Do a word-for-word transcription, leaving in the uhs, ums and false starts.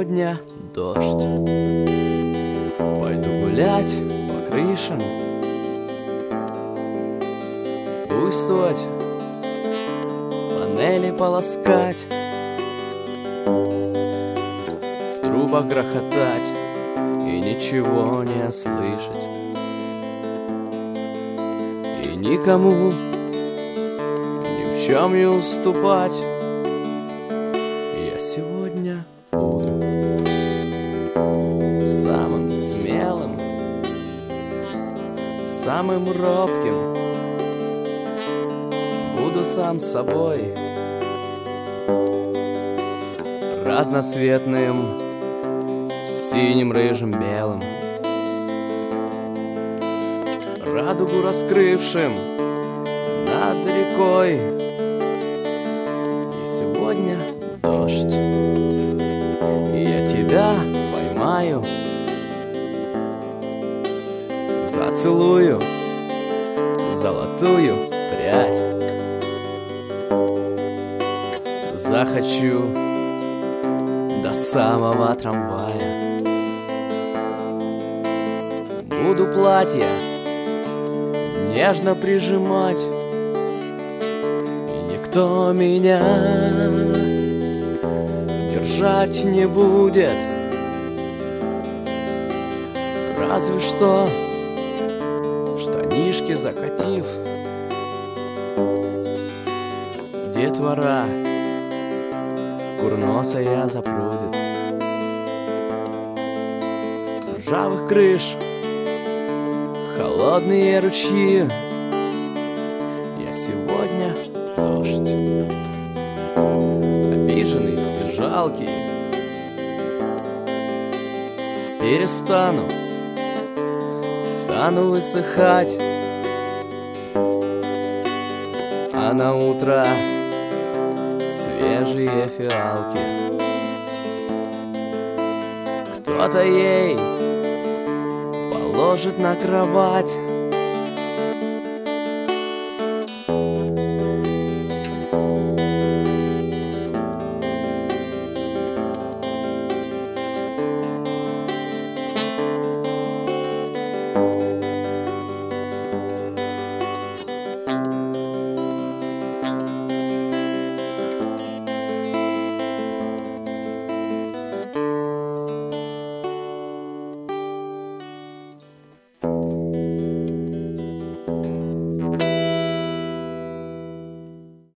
сегодня дождь. Пойду гулять по крышам, буйствовать, панели полоскать, в трубах грохотать и ничего не слышать, и никому ни в чем не уступать. Я сегодня буду самым смелым, самым робким, буду сам собой, разноцветным, синим, рыжим, белым, радугу раскрывшим над рекой. И сегодня дождь, и я тебя поймаю, зацелую золотую прядь, захочу до самого трамвая, буду платье нежно прижимать, и никто меня держать не будет, разве что штанишки закатив, детвора курносая запрудит. Ржавых крыш холодные ручьи. Я сегодня дождь, обиженный и жалкий, перестану, стану высыхать, а на утро свежие фиалки. Кто-то ей положит на кровать